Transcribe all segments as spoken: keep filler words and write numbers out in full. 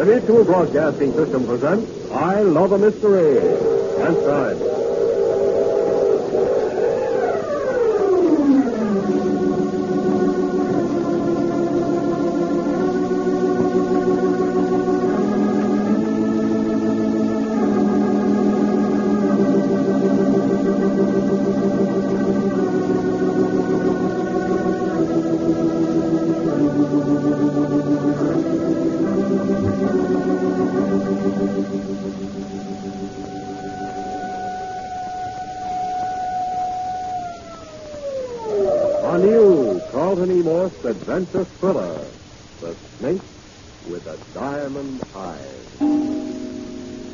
Mutual Broadcasting System presents I Love a Mystery. Transcribed. A new Carlton E. Morse adventure thriller, The Snake with a Diamond Eye.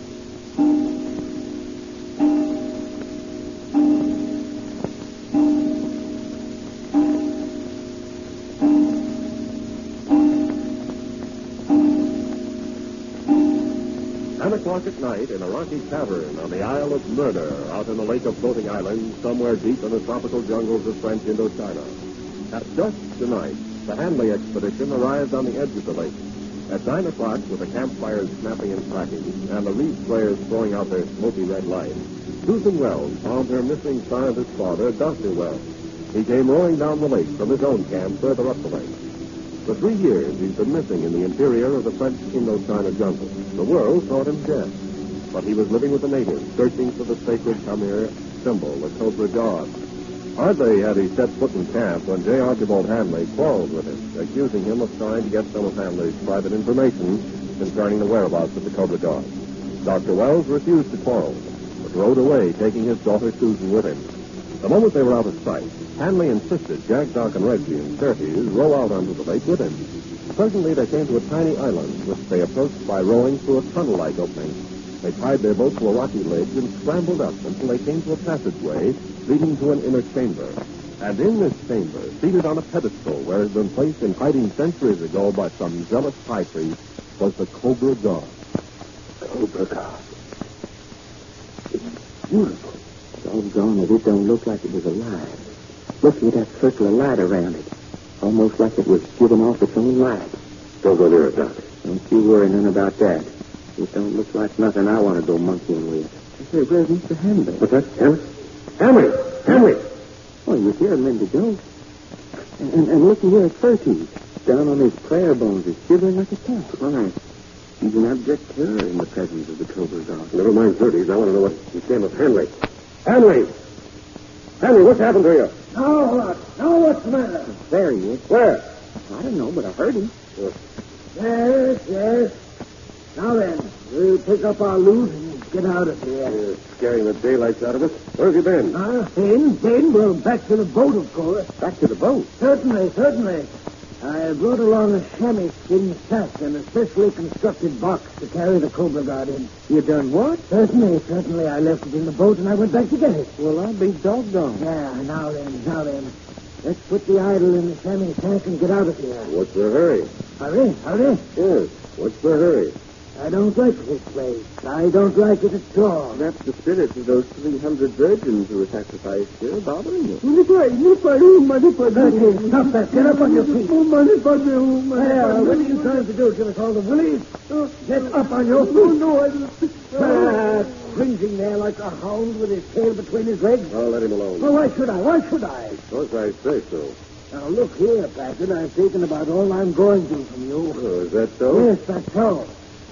Ten o'clock at night in a rocky tavern on the Isle of Murder, out in the lake of floating islands, somewhere deep in the tropical jungles of French Indochina. At dusk tonight, the Hanley expedition arrived on the edge of the lake. At nine o'clock, with the campfires snapping and cracking, and the reed flares throwing out their smoky red light, Susan Wells found her missing scientist father, Doctor Wells. He came rowing down the lake from his own camp further up the lake. For three years, he's been missing in the interior of the French Indochina jungle. The world thought him dead, but he was living with the natives, searching for the sacred Khmer symbol, the Cobra God. Hardly had he set foot in camp when J. Archibald Hanley quarreled with him, accusing him of trying to get some of Hanley's private information concerning the whereabouts of the Cobra God. Doctor Wells refused to quarrel, but rode away, taking his daughter Susan with him. The moment they were out of sight, Hanley insisted Jack, Doc, and Reggie and Surtees row out onto the lake with him. Presently, they came to a tiny island, which they approached by rowing through a tunnel-like opening. They tied their boat to a rocky ledge and scrambled up until they came to a passageway leading to an inner chamber. And in this chamber, seated on a pedestal where it had been placed in hiding centuries ago by some zealous high priest, was the Cobra God. Cobra God. It's beautiful. Doggone it, it don't look like it was alive. Looking at that circle of light around it. Almost like it was giving off its own light. Don't go near it, Doc. Don't you worry none about that. It don't look like nothing I want to go monkeying with. Hey, where's Mister Hanley? What's that? Hanley? Hanley! Hanley! Oh, he was here a minute ago. And, and, and looking here at Surtees. Down on his prayer bones, he's shivering like a cat. Why? He's an abject terror in the presence of the Cobra God. Never mind Surtees. I want to know what became of Hanley. Hanley! Hanley, what's happened to you? Now what? Now what's the matter? There he is. Where? I don't know, but I heard him. Yes, yes. Now then, we'll pick up our loot and get out of here. You're scaring the daylights out of us. Where have you been? Huh? Ben, Ben, well, back to the boat, of course. Back to the boat. Certainly, certainly. I brought along a chamois skin sack and a specially constructed box to carry the Cobra God in. You done what? Certainly, certainly. I left it in the boat and I went back to get it. Well, I'll be doggone. Yeah, now then, now then. Let's put the idol in the chamois sack and get out of here. What's the hurry? Hurry, hurry. Yes. What's the hurry? I don't like this place. I don't like it at all. That's the spirits of those three hundred virgins who were sacrificed here bothering you. Bertie, stop that. Get up on your feet. Oh, Well, what are you trying to do? Give us all the willies? Get up on your feet. Oh, no, I didn't. Ah, cringing there like a hound with his tail between his legs. Oh, let him alone. Well, why should I? Why should I? Because I say so. Now, look here, Packard. I've taken about all I'm going to from you. Oh, is that so? Yes, that's so.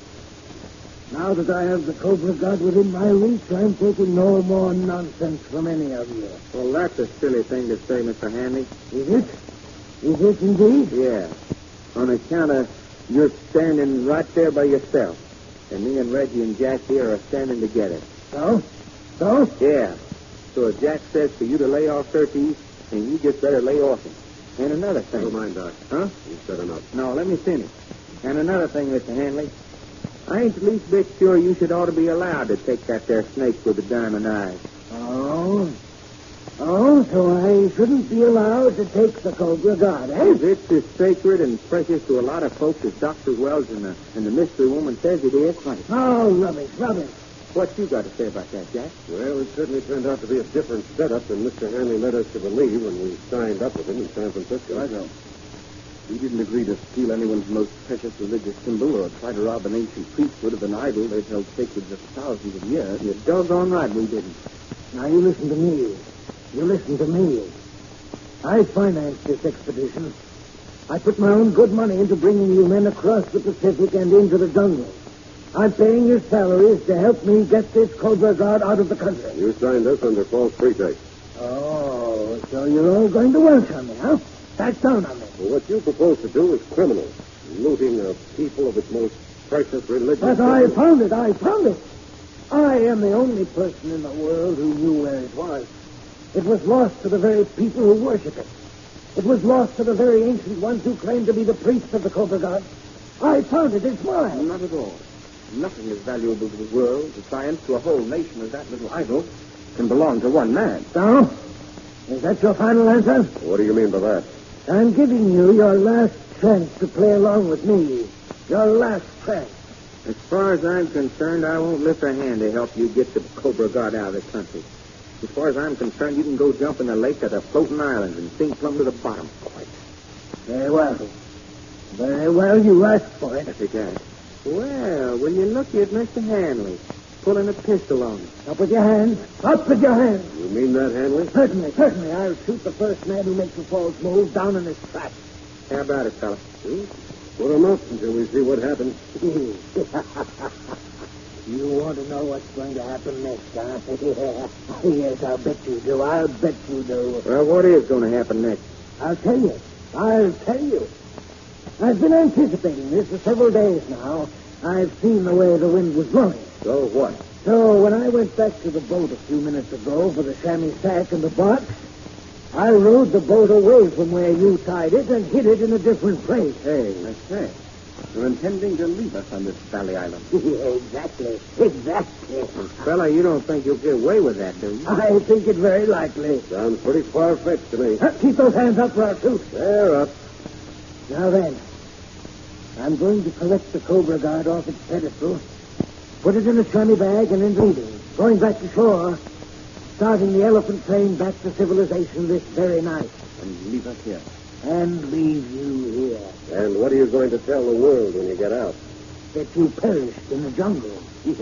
Now that I have the Cobra God within my reach, I'm taking no more nonsense from any of you. Well, that's a silly thing to say, Mister Hanley. Is it? Is it indeed? Yeah. On account of you're standing right there by yourself. And me and Reggie and Jack here are standing together. So? So? Yeah. So if Jack says for you to lay off Surtees, then you just better lay off him. And another thing. Never mind, Doc. Huh? You said enough. No, let me finish. And another thing, Mister Hanley. I ain't the least bit sure you should ought to be allowed to take that there snake with the diamond eyes. Oh? Oh, so I shouldn't be allowed to take the Cobra God, eh? If it's as sacred and precious to a lot of folks as Doctor Wells and the, and the mystery woman says it is, right. Oh, rubbish, rubbish. What you got to say about that, Jack? Well, it certainly turned out to be a different setup than Mister Hanley led us to believe when we signed up with him in San Francisco. I know. We didn't agree to steal anyone's most precious religious symbol or try to rob an ancient priesthood of an idol they've held sacred for thousands of years. You're doggone right we didn't. Now, you listen to me. You listen to me. I financed this expedition. I put my own good money into bringing you men across the Pacific and into the jungle. I'm paying your salaries to help me get this Cobra Guard out of the country. You signed us under false pretext. Oh, so you're all going to work on me, huh? Back down on me. Well, what you propose to do is criminal. Looting a people of its most precious religion. But I found it. I found it. I am the only person in the world who knew where it was. It was lost to the very people who worship it. It was lost to the very ancient ones who claim to be the priests of the Cobra God. I found it. It's mine. Not at all. Nothing as valuable to the world, to science, to a whole nation as that little idol can belong to one man. So? Is that your final answer? What do you mean by that? I'm giving you your last chance to play along with me. Your last chance. As far as I'm concerned, I won't lift a hand to help you get the Cobra God out of the country. As far as I'm concerned, you can go jump in the lake at a floating island and sink plumb to the bottom. Quite. Very well. Very well, you asked for it. That's it. Well, will you look at Mister Hanley, pulling a pistol on him? Up with your hands. Up with your hands. You mean that, Hanley? Certainly, certainly. I'll shoot the first man who makes a false move down in his tracks. How about it, fella? Hmm? Put him up until we see what happens. You want to know what's going to happen next, huh? Yes, I'll bet you do. I'll bet you do. Well, what is going to happen next? I'll tell you. I'll tell you. I've been anticipating this for several days now. I've seen the way the wind was blowing. So what? So when I went back to the boat a few minutes ago for the chamois sack and the box, I rowed the boat away from where you tied it and hid it in a different place. Hey, I say, you're intending to leave us on this valley island. Exactly. Exactly. Fella, you don't think you'll get away with that, do you? I think it very likely. Sounds pretty far-fetched to me. Uh, keep those hands up, or I'll shoot. They're up. Now then, I'm going to collect the Cobra Guard off its pedestal, put it in a chamois bag, and then leaving, going back to shore, starting the elephant train back to civilization this very night. And leave us here. And leave you here. And what are you going to tell the world when you get out? That you perished in the jungle.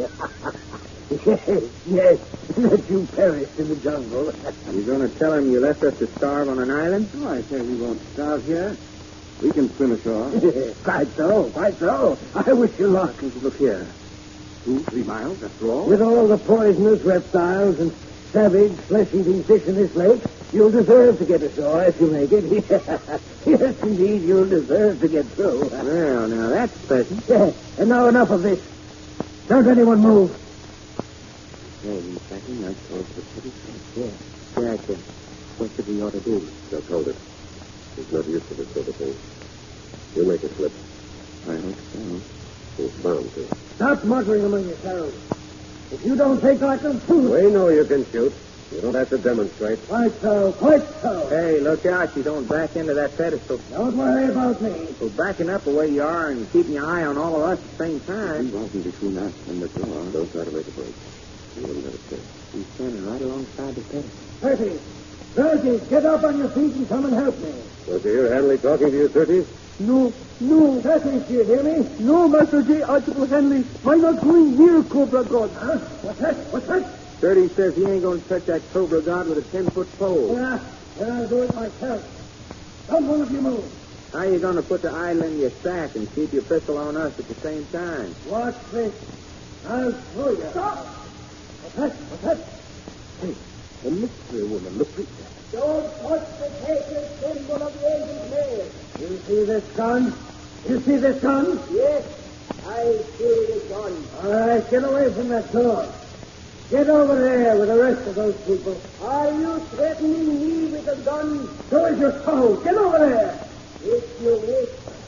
yes, yes, that you perished in the jungle. You going to tell him you left us to starve on an island? Oh, I say we won't starve here. We can swim ashore. Quite so, quite so. I wish you luck. Look here. Two, three miles, after all? With all the poisonous reptiles and savage, flesh-eating fish in this lake, you'll deserve to get ashore if you make it. Yes, indeed, you'll deserve to get through. Well, now, that's pleasant. Yeah, and now enough of this. Don't anyone move. Hey, Blackie, I told you pretty good. Yeah. Yeah, I said, what should we ought to do? Just hold it. He's not used to this sort of thing. You'll make it slip. I hope so. He's bound to. Stop muttering among yourselves. If you don't take like them, shoot. We know you can shoot. You don't have to demonstrate. Quite so, quite so. Hey, look out. You don't back into that pedestal. Don't worry about me. Well, backing up the way you are and keeping your eye on all of us at the same time. He's walking between us and the door. Don't try to make a break. You wouldn't have a chance. He's standing right alongside the pedestal. Percy, Percy, get up on your feet and come and help me. Was you hear Hanley talking to you, Turkey? No, no. Percy, do you hear me? No, Master J. Archibald Henley. Why not going here, Cobra God? Huh? What's that? What's that? Thirty says he ain't going to touch that Cobra God with a ten-foot pole. Yeah, then I'll do it myself. Don't one of you move. How you going to put the idol in your sack and keep your pistol on us at the same time? Watch this. I'll show you. Stop! What's that? What's that? Hey, the mystery woman. Look at that. Don't touch the sacred symbol of the ancient name. You see this gun? You see this gun? Yes, I see the gun. All right, get away from that door. Get over there with the rest of those people. Are you threatening me with a gun? So is your soul. Get over there. If you wish.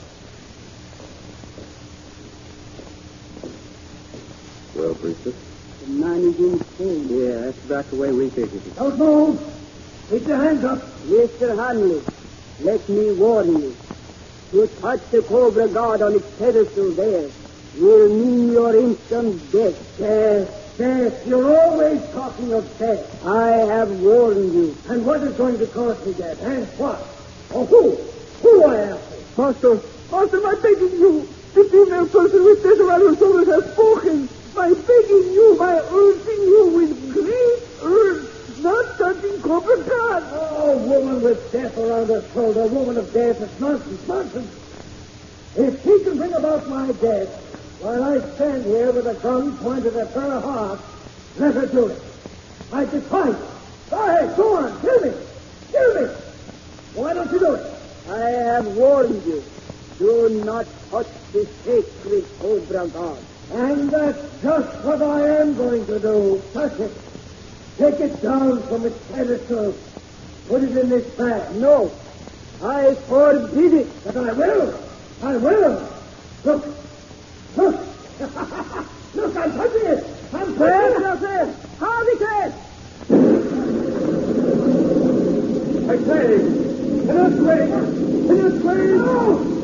Well, Priestess? The man is insane. Yeah, that's about the way we figured it. Don't move. Keep your hands up. Mister Hanley, let me warn you. To touch the Cobra God on its pedestal there will mean your instant death. Death. Death. You're always talking of death. I have warned you. And what is going to cause me death, eh? What? Oh, who? Who, I ask you? Master, Master, I'm begging you. The female person with Desperado Solas has spoken. I'm begging you, by urging you with great urge, not touching Cobra God. Oh, woman with death around her shoulder, woman of death, it's nonsense, nonsense. If she can bring about my death while I stand here with a gun pointed at her heart, let her do it. I defy you. Go ahead, go on, kill me. Kill me. Why don't you do it? I have warned you. Do not touch the sacred Cobra God. And that's just what I am going to do. Touch it. Take it down from its pedestal. Put it in this bag. No. I forbid it. But I will. I will. Look. Look. Look, I'm touching it. I'm touching it. Harvey Craig. I say, in this way. In this way. No.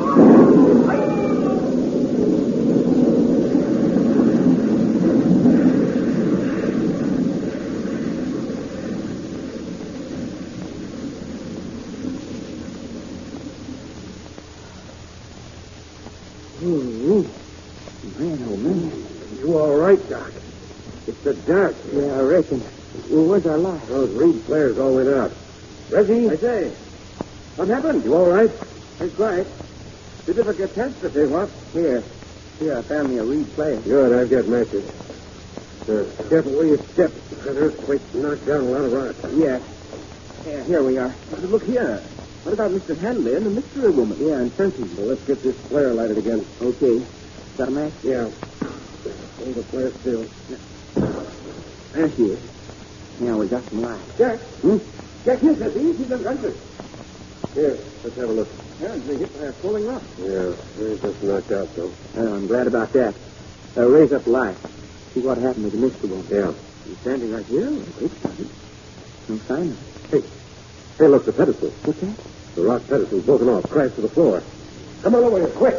Oh, man, oh, man. You all right, Doc? It's the dark. Yeah, I reckon. Well, where's our light? Those reed flares all went out. Reggie? I say, what happened? You all right? That's right. Bit of a catastrophe, what? Here. Here, I found me a reed flare. Good, I've got matches. Uh, careful where you step. That earthquake knocked down a lot of rocks. Yeah. Yeah, here we are. But look here. What about Mister Hanley and the mystery woman? Yeah, and Fenton. Well, let's get this flare lighted again. Okay. Got a match? Yeah. Hold the flare still. There she is. Now we got some light. Jack. Hmm? Jack, here's the thing. He's unconscious. Here, let's have a look. Yeah, they hit by a falling rock. Yeah, he's just knocked out, though. Oh, I'm glad about that. Uh, raise up the light. See what happened to the mystery woman. Yeah. He's standing right here. Wait, buddy. No sign of it. Hey. Hey, look, the pedestal. What's that? The rock pedestal's broken off, crashed to the floor. Come on over here, quick.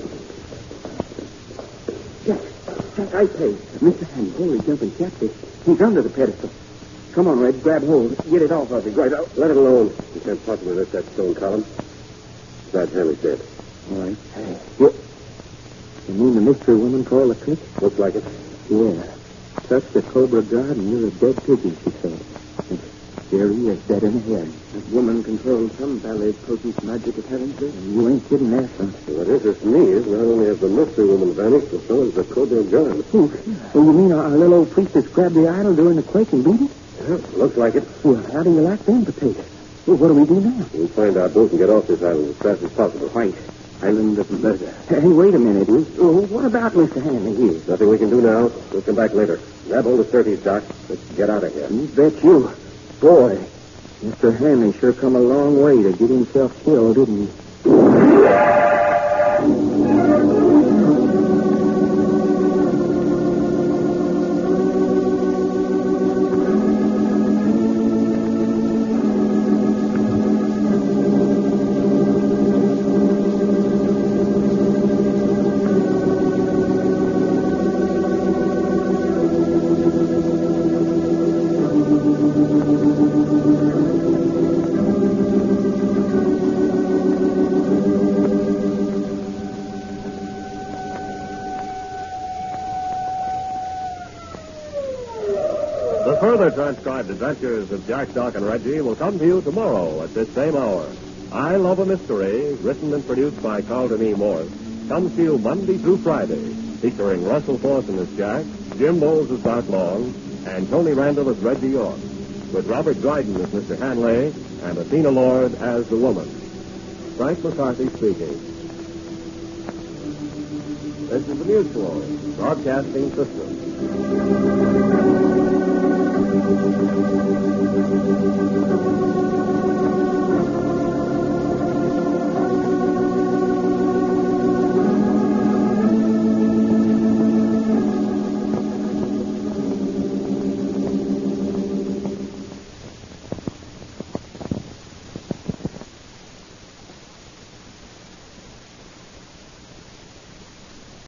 Jack, Jack, I say, Mister Hanley, holy jumping catfish. He's under the pedestal. Come on, Red, grab hold. Get it off of him. Right, out. Let it alone. You can't possibly lift that stone column. Besides, Hanley's dead. All right. Hey. You, you mean the mystery woman called the trick? Looks like it. Yeah. Touch the Cobra God and you're a dead pigeon, she said. There he is, dead in the head. That woman controls some ballet potent magic of heaven, sir. You ain't kidding there, son. What interests me is not only has the mystery woman vanished, but so has the Cobra God. Oh, oh, you mean our, our little old priestess grabbed the idol during the quake and beat it? Yeah, looks like it. Well, how do you like them potatoes? Well, what do we do now? We'll find our boat and get off this island as fast as possible. Right. Island of Murder. Hey, wait a minute. Oh, what about Mister Hanley here? Nothing we can do now. We'll come back later. Grab hold of thirties, Doc. Let's get out of here. You bet you. Boy, Mister Hanley sure come a long way to get himself killed, didn't he? Further transcribed adventures of Jack, Doc, and Reggie will come to you tomorrow at this same hour. I Love a Mystery, written and produced by Carlton E. Morse, comes to you Monday through Friday, featuring Russell Thorson as Jack, Jim Bowles as Doc Long, and Tony Randall as Reggie York, with Robert Dryden as Mister Hanley and Athena Lord as the woman. Frank McCarthy speaking. This is the Mutual Broadcasting System.